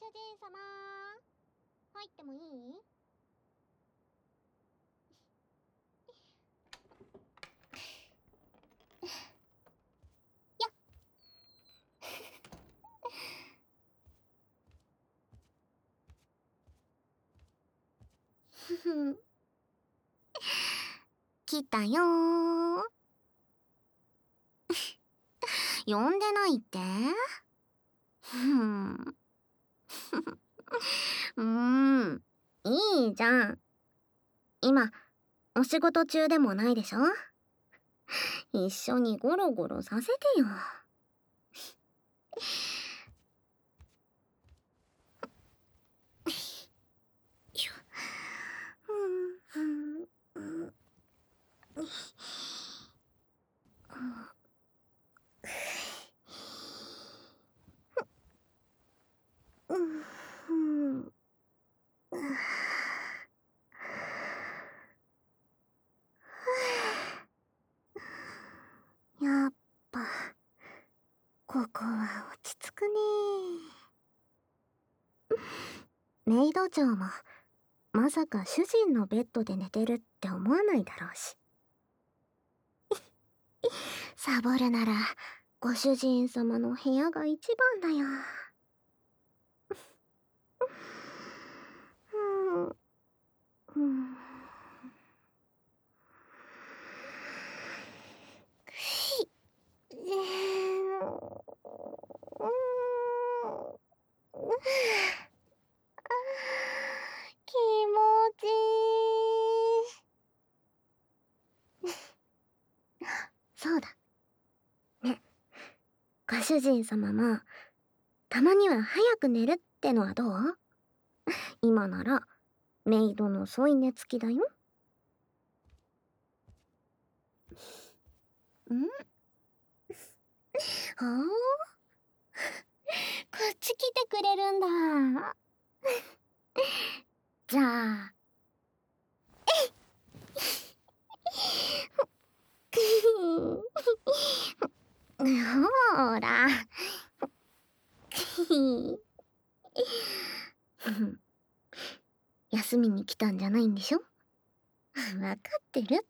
主人様、入ってもいい？やっふふん。来たよー。呼んでないって？ふん。いいじゃん。今、お仕事中でもないでしょ？一緒にゴロゴロさせてよ。やっぱ、ここは落ち着くね。メイド長も、まさか主人のベッドで寝てるって思わないだろうし。サボるなら、ご主人様の部屋が一番だよ。うん。気持ちいい。そうだ。ね、ご主人様も、たまには早く寝るってのはどう？今なら、メイドの添い寝付きだよ。ん？ほー？こっち来てくれるんだ。じゃあ、ほら。休みに来たんじゃないんでしょ？わかってるって。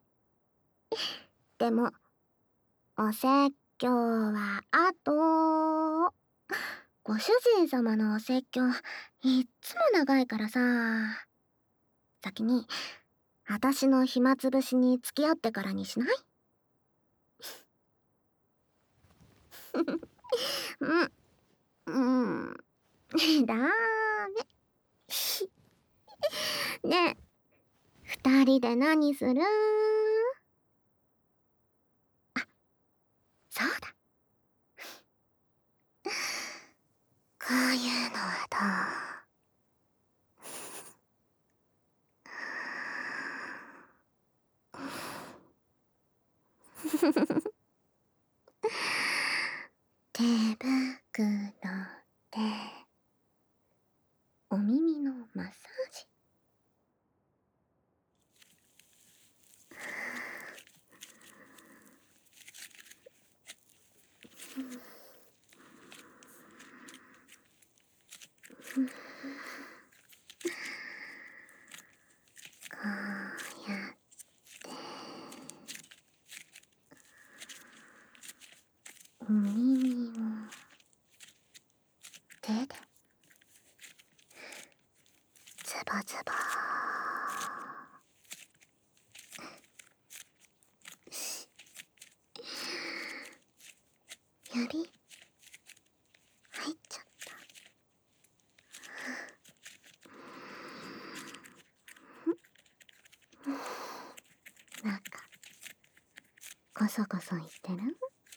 でも、お説教は後。ご主人様のお説教、いっつも長いからさ。先に、私の暇つぶしに付き合ってからにしない？うん。ダメ。ねえ、二人で何する？あ、そうだ。こういうのはどう？手袋でお耳のマッサージ。こうやってお耳を手でズボズボ。指入っちゃった。なんかコソコソ言ってる？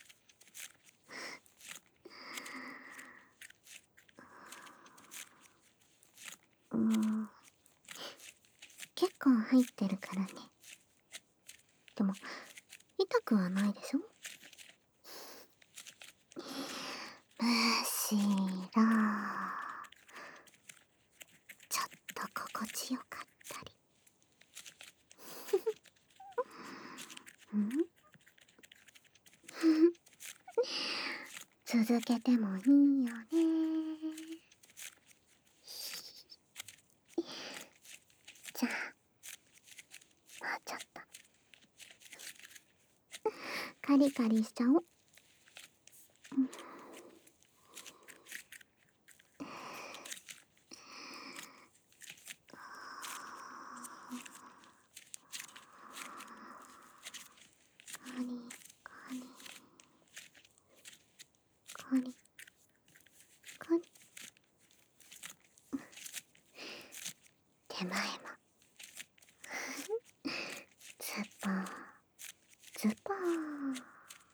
結構入ってるからね。でも痛くはないでしょ？むしろちょっと心地よかったり。続けてもいいよね。 リカリしちゃおう。カリカリカリカリ。手前もズポーズポー。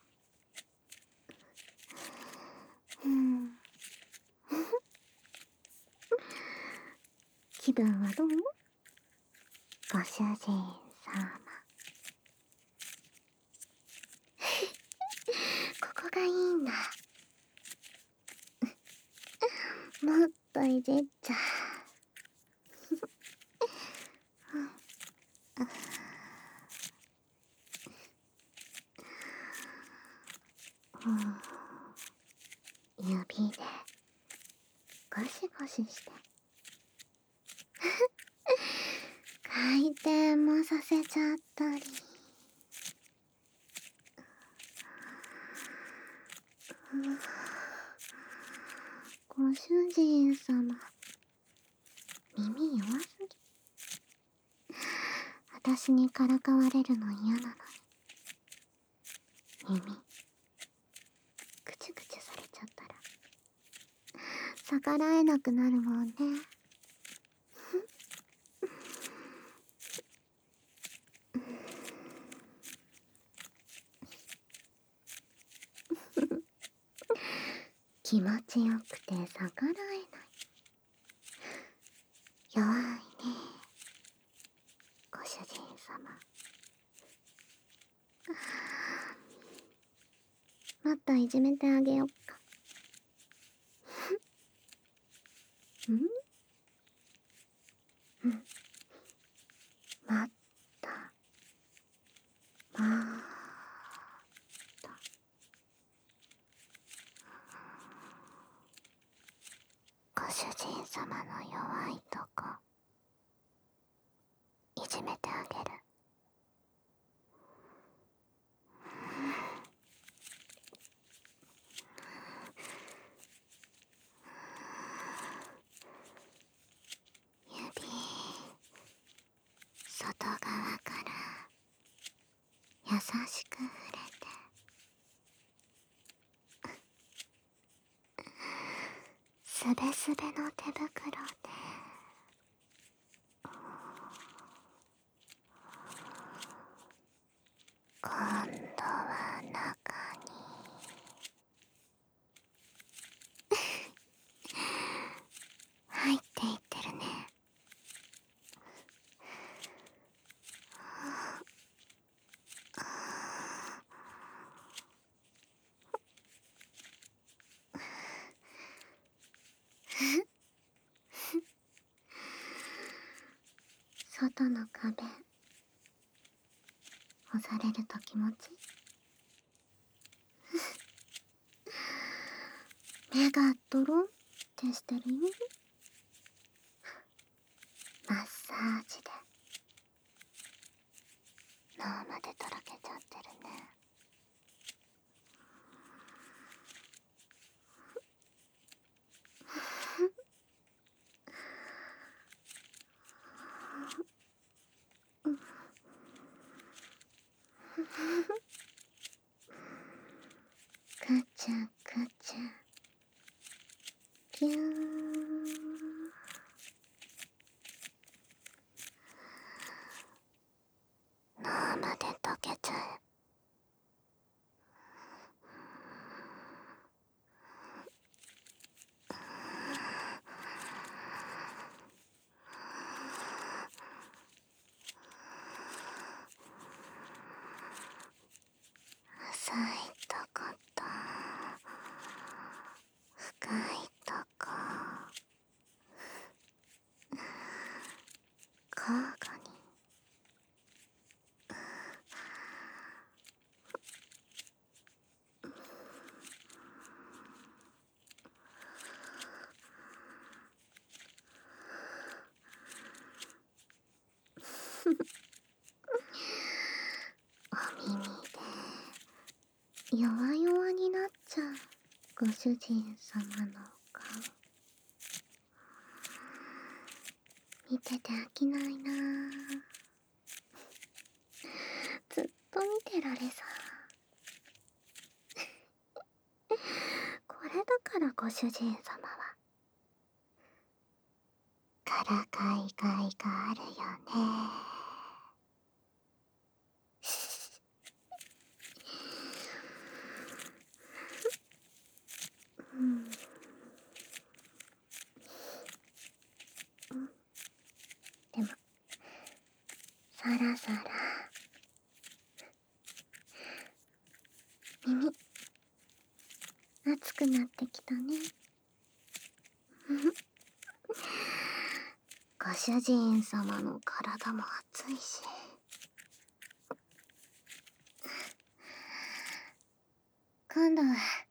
気分はどう？ご主人様。ここがいいんだ。もっといじっちゃ。指でゴシゴシして回転もさせちゃったり。ご主人様、耳弱すぎ。私にからかわれるの嫌なのに、耳くちゅくちゅされちゃったら逆らえなくなるもんね。気持ちよくて逆らえない。弱いね、ご主人様。もっといじめてあげよっか。もっともっと。ご主人様の弱いとこいじめてあげる。指外側から優しく触れて、すべすべの手袋で今度は中に入っていってるね。外の壁押されると気持ち目がドロンってしてるよ。マッサージで脳までとろけちゃってるね。くちゃくちゃぎゅー。脳まで溶けちゃう。浅いとこと深いとこ弱々になっちゃうご主人様の顔、見てて飽きないなぁ。ずっと見てられさ。これだからご主人様はからかいがいがあるよね。うん、でもそろそろ耳熱くなってきたね。ご主人様の体も熱いし、今度は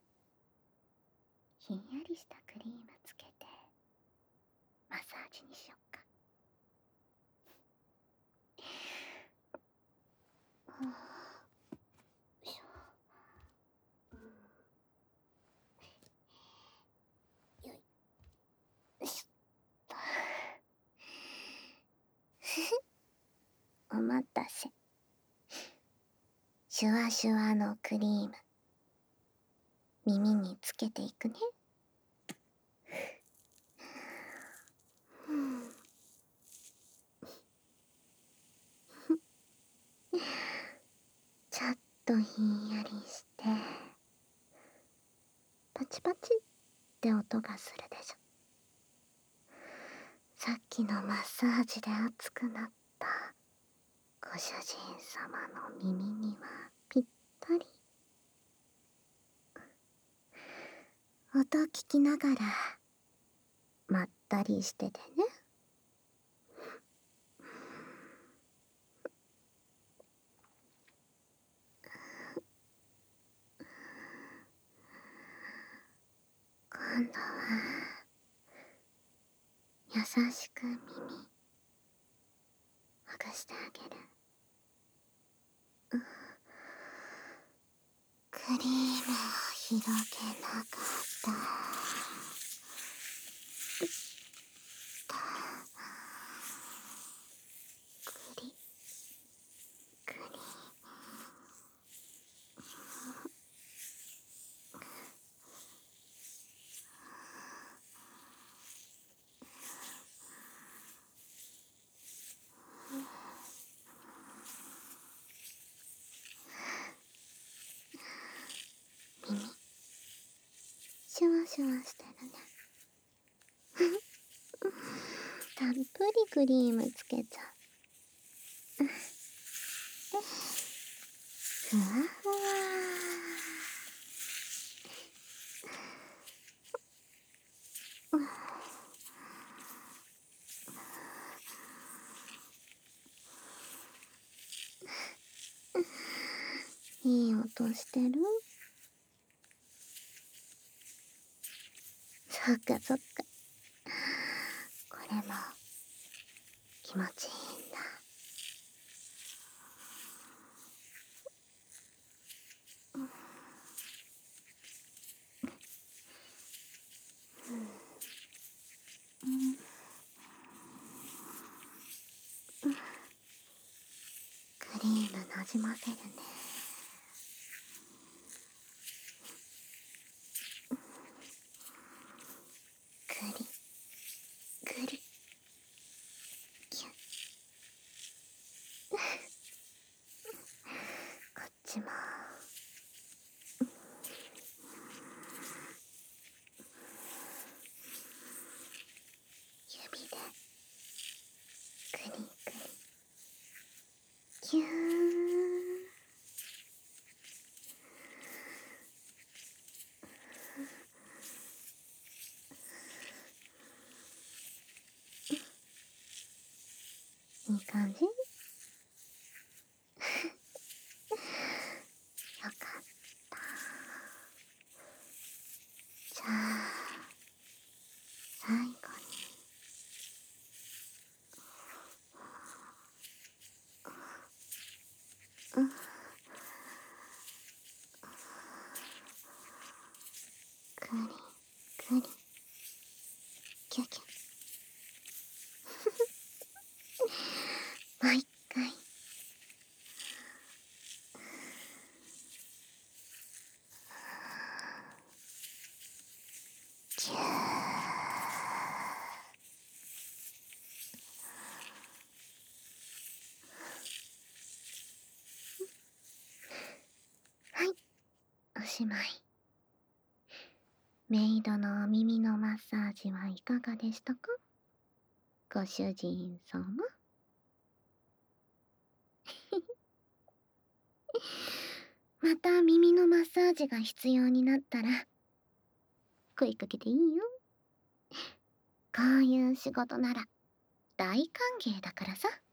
ひんやりしたクリームつけてマッサージにしよっか。よいしょ。よいしょっと。お待たせ。シュワシュワのクリーム、耳につけていくね。ちょっとひんやりして、パチパチって音がするでしょ。さっきのマッサージで熱くなったご主人様の耳にはぴったり。音聞きながらまったりしててね。今度は優しく耳ほぐしてあげる。クリームを広げながらクリクリ耳シュワシュワしてるね。たっぷりクリームつけちゃう。ふわふわ。いい音してる？そっかそっか。これも気持ちいいんだ。クリームなじませるね。ぐりぐりキュッ。こっちも指でぐりぐりキューン。いい感じ？よかった。じゃあ最後にくりキュキュ。もう一回。キュー。はい、おしまい。メイドのお耳のマッサージはいかがでしたか、ご主人様。また耳のマッサージが必要になったら声かけていいよ。こういう仕事なら大歓迎だからさ。